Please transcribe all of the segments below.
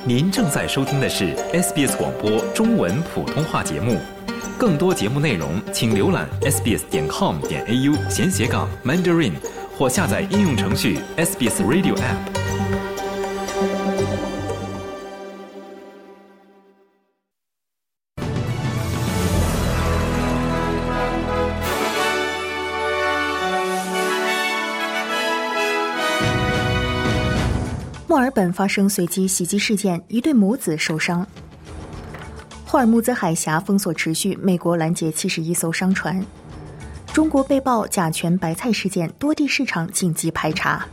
您正在收听的是 SBS 广播中文普通话节目。更多节目内容请浏览 sbs.com.au/Mandarin 或下载应用程序 SBS Radio App。 墨尔本发生随机袭击事件，一对母子受伤。霍尔木兹海峡封锁持续，美国拦截71艘商船。中国被曝甲醛白菜事件，多地市场紧急排查。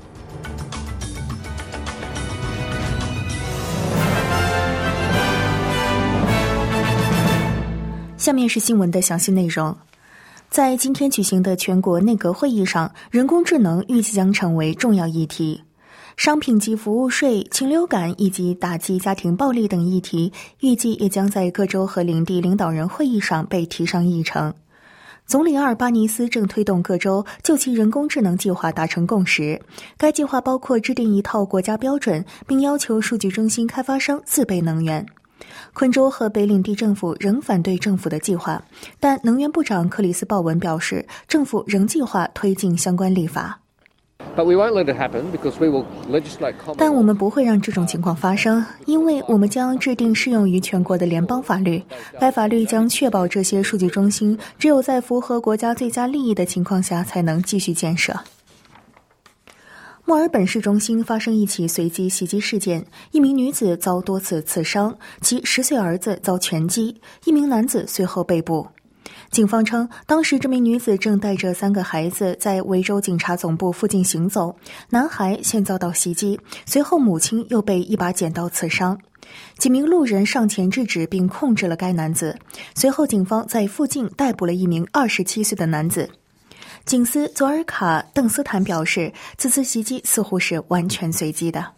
下面是新闻的详细内容。在今天举行的全国内阁会议上，人工智能预计将成为重要议题。商品及服务税、禽流感以及打击家庭暴力等议题，预计也将在各州和领地领导人会议上被提上议程。总理阿尔巴尼斯正推动各州就其人工智能计划达成共识。该计划包括制定一套国家标准，并要求数据中心开发商自备能源。昆州和北领地政府仍反对政府的计划，但能源部长克里斯鲍文表示，政府仍计划推进相关立法。但我们不会让这种情况发生，因为我们将制定适用于全国的联邦法律。该法律将确保这些数据中心只有在符合国家最佳利益的情况下才能继续建设。墨尔本市中心发生一起随机袭击事件，一名女子遭多次刺伤，其10岁儿子遭拳击，一名男子随后被捕。警方称，当时这名女子正带着3个孩子在维州警察总部附近行走，男孩先遭到袭击，随后母亲又被一把剪刀刺伤。几名路人上前制止并控制了该男子，随后警方在附近逮捕了一名27岁的男子。警司佐尔卡·邓斯坦表示，此次袭击似乎是完全随机的。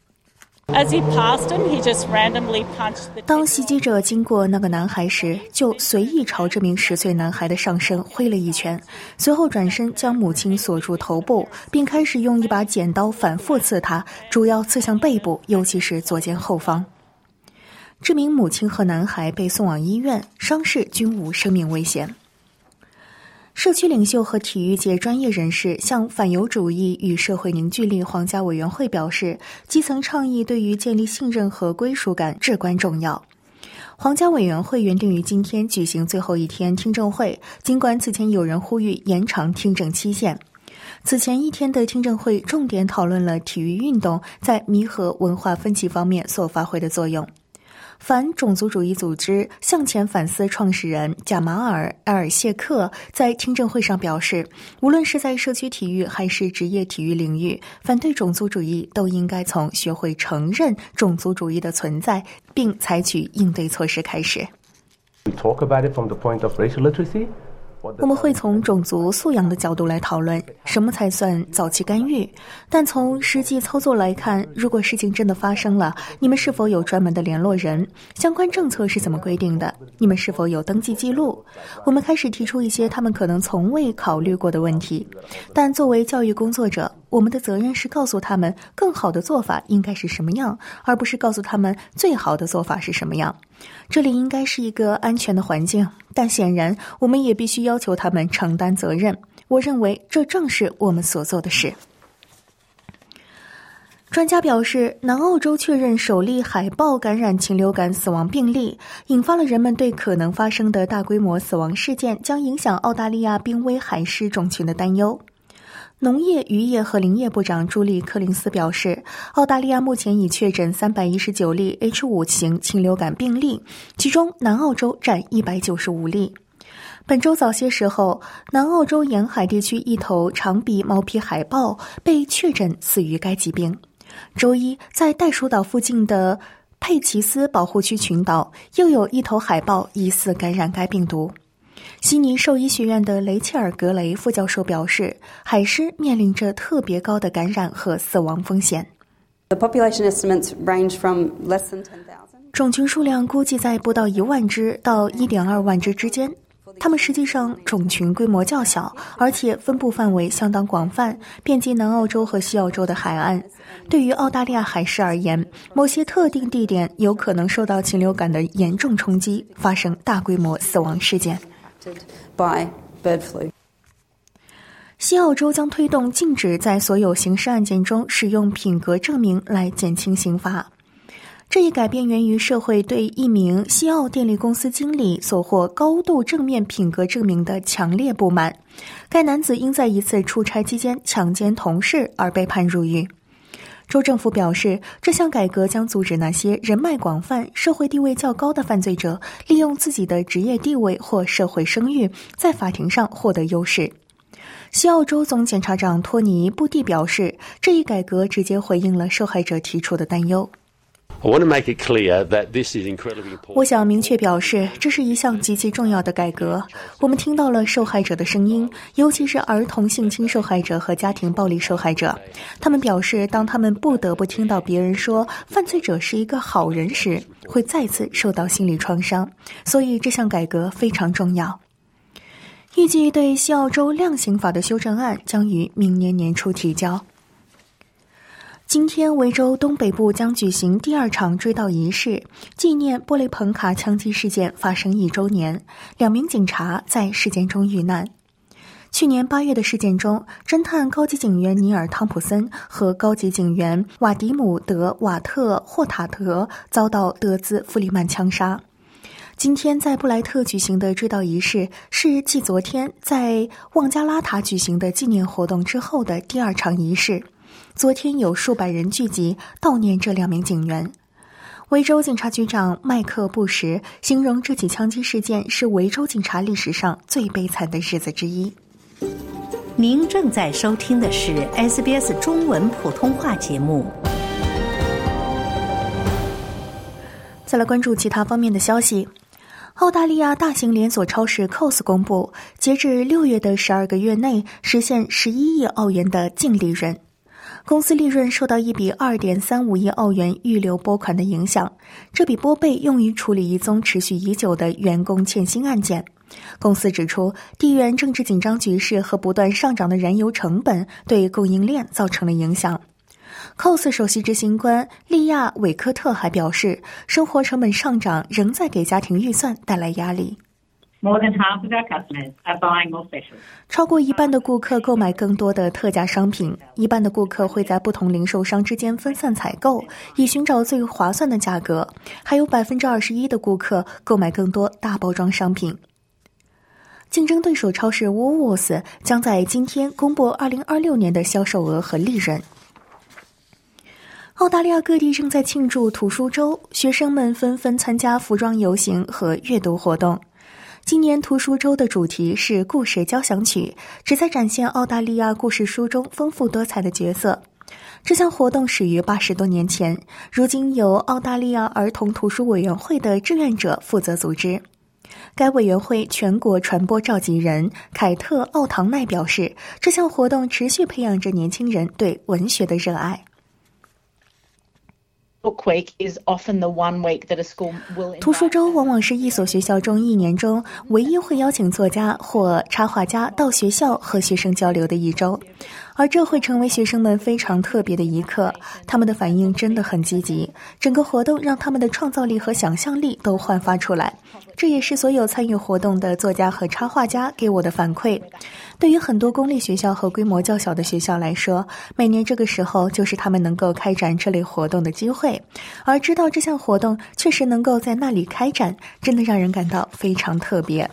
当袭击者经过那个男孩时，就随意朝这名10岁男孩的上身挥了一拳，随后转身将母亲锁住头部，并开始用一把剪刀反复刺他，主要刺向背部，尤其是左肩后方。这名母亲和男孩被送往医院，伤势均无生命危险。社区领袖和体育界专业人士向反犹主义与社会凝聚力皇家委员会表示，基层倡议对于建立信任和归属感至关重要。皇家委员会原定于今天举行最后一天听证会，尽管此前有人呼吁延长听证期限。此前一天的听证会重点讨论了体育运动在弥合文化分歧方面所发挥的作用。反种族主义组织向前反思创始人贾马尔·埃尔谢克在听证会上表示，无论是在社区体育还是职业体育领域，反对种族主义都应该从学会承认种族主义的存在并采取应对措施开始。我们会从种族素养的角度来讨论什么才算早期干预，但从实际操作来看，如果事情真的发生了，你们是否有专门的联络人？相关政策是怎么规定的？你们是否有登记记录？我们开始提出一些他们可能从未考虑过的问题，但作为教育工作者，我们的责任是告诉他们更好的做法应该是什么样，而不是告诉他们最好的做法是什么样。这里应该是一个安全的环境，但显然我们也必须要求他们承担责任。我认为这正是我们所做的事。专家表示，南澳洲确认首例海豹感染禽流感死亡病例，引发了人们对可能发生的大规模死亡事件将影响澳大利亚濒危海狮种群的担忧。农业、渔业和林业部长朱莉·柯林斯表示，澳大利亚目前已确诊319例 H5 型禽流感病例，其中南澳洲占195例。本周早些时候，南澳洲沿海地区一头长鼻毛皮海豹被确诊死于该疾病。周一，在袋鼠岛附近的佩奇斯保护区群岛，又有一头海豹疑似感染该病毒。悉尼兽医学院的雷切尔·格雷副教授表示，海狮面临着特别高的感染和死亡风险。种群数量估计在不到1万只到1.2万只之间。 它们实际上种群规模较小，而且分布范围相当广泛，遍及南澳洲和西澳洲的海岸。对于澳大利亚海狮而言，某些特定地点有可能受到禽流感的严重冲击，发生大规模死亡事件。西澳洲将推动禁止在所有刑事案件中使用品格证明来减轻刑罚。这一改变源于社会对一名西澳电力公司经理所获高度正面品格证明的强烈不满。该男子因在一次出差期间强奸同事而被判入狱。州政府表示，这项改革将阻止那些人脉广泛、社会地位较高的犯罪者利用自己的职业地位或社会声誉在法庭上获得优势。西澳洲总检察长托尼·布蒂表示，这一改革直接回应了受害者提出的担忧。我想明确表示，这是一项极其重要的改革。我们听到了受害者的声音，尤其是儿童性侵受害者和家庭暴力受害者。他们表示，当他们不得不听到别人说犯罪者是一个好人时，会再次受到心理创伤。所以这项改革非常重要。预计对西澳洲量刑法的修正案将于明年年初提交。今天，维州东北部将举行第二场追悼仪式，纪念波雷彭卡枪击事件发生1周年，2名警察在事件中遇难。去年8月的事件中，侦探高级警员尼尔·汤普森和高级警员瓦迪姆·德瓦特·霍塔德遭到德兹·弗里曼枪杀。今天在布莱特举行的追悼仪式是继昨天在旺加拉塔举行的纪念活动之后的第二场仪式。昨天有数百人聚集悼念这2名警员。维州警察局长麦克·布什形容这起枪击事件是维州警察历史上最悲惨的日子之一。 您正在收听的是 SBS 中文普通话节目。 再来关注其他方面的消息。澳大利亚大型连锁超市 Coles 公布，截至6月的12个月内实现11亿澳元的净利润。公司利润受到一笔2.35亿澳元预留拨款的影响，这笔拨备用于处理一宗持续已久的员工欠薪案件。公司指出，地缘政治紧张局势和不断上涨的燃油成本对供应链造成了影响。Coles 首席执行官利亚·韦科特还表示，生活成本上涨仍在给家庭预算带来压力。超过一半的顾客购买更多的特价商品，一半的顾客会在不同零售商之间分散采购，以寻找最划算的价格，还有 21% 的顾客购买更多大包装商品。竞争对手超市 Woolworths 将在今天公布2026年的销售额和利润。澳大利亚各地正在庆祝图书周，学生们纷纷参加服装游行和阅读活动。今年图书周的主题是故事交响曲，旨在展现澳大利亚故事书中丰富多彩的角色。这项活动始于80多年前，如今由澳大利亚儿童图书委员会的志愿者负责组织。该委员会全国传播召集人凯特·奥唐奈表示，这项活动持续培养着年轻人对文学的热爱。图书周往往是一所学校中1年中唯一会邀请作家或插画家到学校和学生交流的一周，而这会成为学生们非常特别的一刻。他们的反应真的很积极，整个活动让他们的创造力和想象力都焕发出来。这也是所有参与活动的作家和插画家给我的反馈。对于很多公立学校和规模较小的学校来说，每年这个时候就是他们能够开展这类活动的机会，而知道这项活动确实能够在那里开展，真的让人感到非常特别。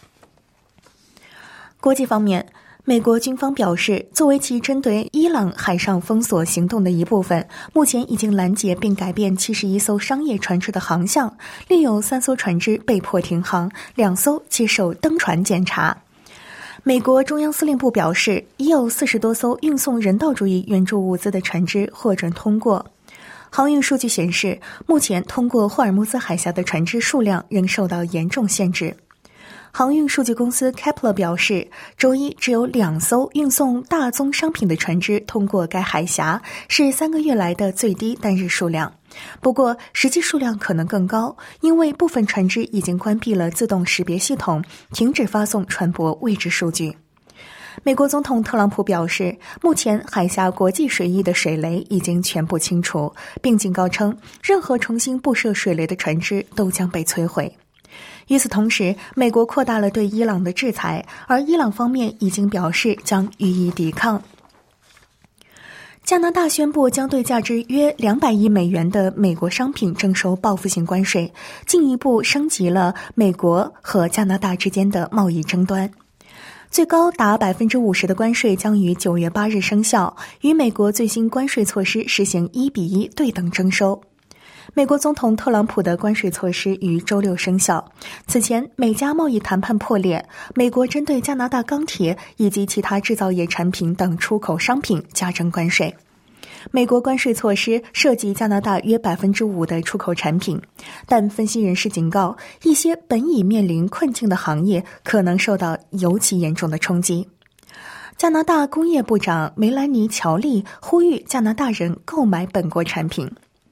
国际方面，美国军方表示，作为其针对伊朗海上封锁行动的一部分，目前已经拦截并改变71艘商业船只的航向，另有3艘船只被迫停航，2艘接受登船检查。美国中央司令部表示，已有40多艘运送人道主义援助物资的船只获准通过。航运数据显示，目前通过霍尔木兹海峡的船只数量仍受到严重限制。 航运数据公司 Kepler 表示，周一只有2艘运送大宗商品的船只通过该海峡，是3个月来的最低单日数量。不过，实际数量可能更高，因为部分船只已经关闭了自动识别系统，停止发送船舶位置数据。美国总统特朗普表示，目前海峡国际水域的水雷已经全部清除，并警告称，任何重新布设水雷的船只都将被摧毁。与此同时，美国扩大了对伊朗的制裁，而伊朗方面已经表示将予以抵抗。加拿大宣布将对价值约200亿美元的美国商品征收报复性关税，进一步升级了美国和加拿大之间的贸易争端。最高达 50% 的关税将于9月8日生效，与美国最新关税措施实行1:1对等征收。美国总统特朗普的关税措施于周六生效。此前，美加贸易谈判破裂，美国针对加拿大钢铁以及其他制造业产品等出口商品加征关税。美国关税措施涉及加拿大约 5% 的出口产品，但分析人士警告，一些本已面临困境的行业可能受到尤其严重的冲击。加拿大工业部长梅兰妮·乔利呼吁加拿大人购买本国产品。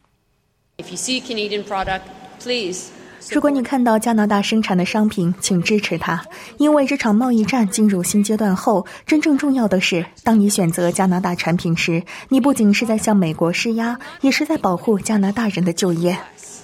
If you see Canadian product, please. 如果你看到加拿大生产的商品，请支持它，因为这场贸易战进入新阶段后，真正重要的是，当你选择加拿大产品时，你不仅是在向美国施压，也是在保护加拿大人的就业。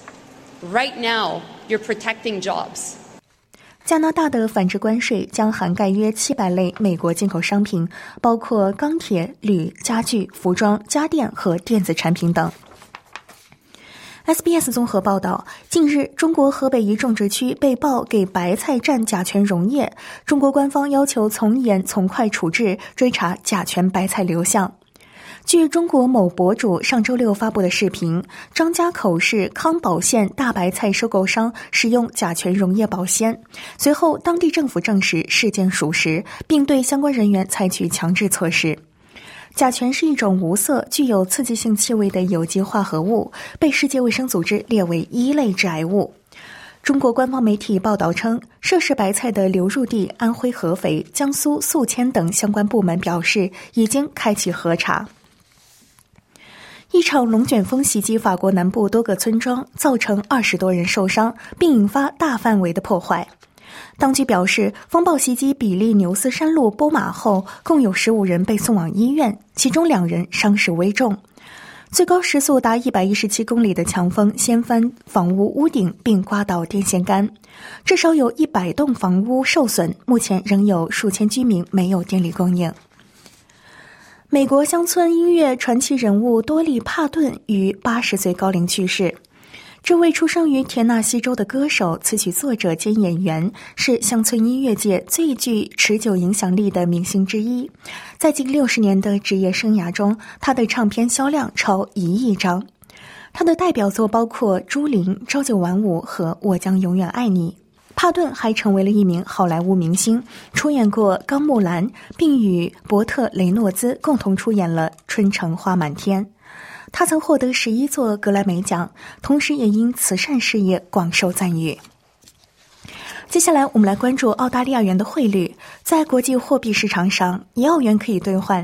Right now, you're protecting jobs. 加拿大的反制关税将涵盖约700类美国进口商品，包括钢铁、铝、家具、服装、家电和电子产品等。SBS 综合报道，近日中国河北一种植区被曝给白菜蘸甲醛溶液，中国官方要求从严从快处置，追查甲醛白菜流向。据中国某博主上周六发布的视频，张家口市康保县大白菜收购商使用甲醛溶液保鲜，随后当地政府证实事件属实，并对相关人员采取强制措施。甲醛是一种无色、具有刺激性气味的有机化合物，被世界卫生组织列为1类致癌物。中国官方媒体报道称，涉事白菜的流入地安徽合肥、江苏宿迁等相关部门表示，已经开启核查。一场龙卷风袭击法国南部多个村庄，造成20多人受伤，并引发大范围的破坏。当局表示，风暴袭击比利牛斯山路波马后，共有15人被送往医院，其中2人伤势危重。最高时速达117公里的强风掀翻房屋屋顶，并刮倒电线杆，至少有100栋房屋受损，目前仍有数千居民没有电力供应。美国乡村音乐传奇人物多利·帕顿于80岁高龄去世。这位出生于田纳西州的歌手、词曲作者兼演员，是乡村音乐界最具持久影响力的明星之一。在近60年的职业生涯中，他的唱片销量超1亿张。他的代表作包括《朱琳》、《朝九晚五》和《我将永远爱你》。帕顿还成为了一名好莱坞明星，出演过《钢木兰》，并与伯特·雷诺兹共同出演了《春城花满天》。他曾获得11座格莱美奖，同时也因慈善事业广受赞誉。接下来我们来关注澳大利亚元的汇率。在国际货币市场上，1澳元可以兑换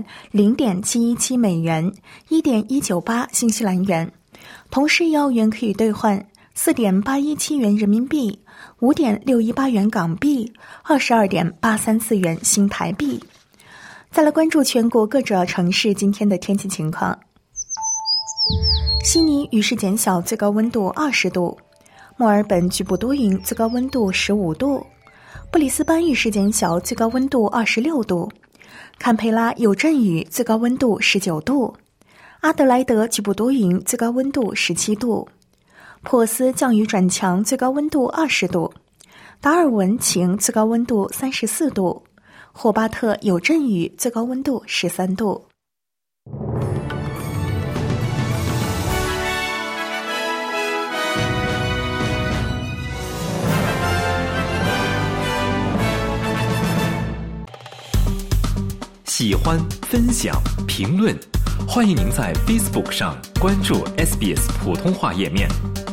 0.717 美元， 1.198 新西兰元。同时1澳元可以兑换 4.817 元人民币， 5.618 元港币， 22.834 元新台币。再来关注全国各主要城市今天的天气情况。悉尼雨势减小，最高温度20度；墨尔本局部多云，最高温度15度；布里斯班雨势减小，最高温度26度；堪培拉有阵雨，最高温度19度；阿德莱德局部多云，最高温度17度；珀斯降雨转强，最高温度20度；达尔文晴，最高温度34度；霍巴特有阵雨，最高温度13度。 喜欢、分享、评论，欢迎您在 Facebook 上关注 SBS 普通话页面。